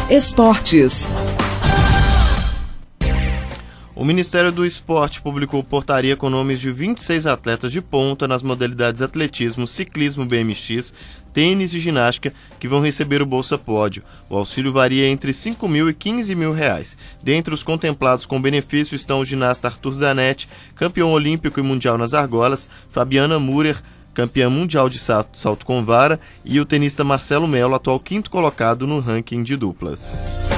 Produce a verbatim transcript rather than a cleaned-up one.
Esportes. O Ministério do Esporte publicou portaria com nomes de vinte e seis atletas de ponta nas modalidades atletismo, ciclismo B M X, tênis e ginástica que vão receber o Bolsa Pódio. O auxílio varia entre cinco mil e quinze mil reais. Dentre os contemplados com benefício estão o ginasta Arthur Zanetti, campeão olímpico e mundial nas argolas, Fabiana Murer, campeã mundial de salto, salto com vara, e o tenista Marcelo Melo, atual quinto colocado no ranking de duplas.